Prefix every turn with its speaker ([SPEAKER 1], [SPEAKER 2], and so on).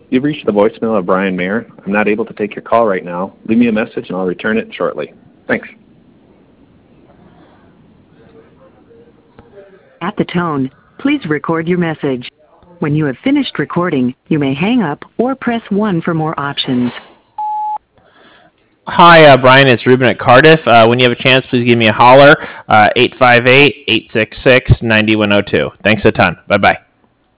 [SPEAKER 1] You've reached the voicemail of Brian Mayer. I'm not able to take your call right now. Leave me a message and I'll return it shortly. Thanks.
[SPEAKER 2] At the tone, please record your message. When you have finished recording, you may hang up or press 1 for more options.
[SPEAKER 3] Hi, Brian. It's Ruben at Cardiff. When you have a chance, please give me a holler. 858-866-9102. Thanks a ton. Bye-bye.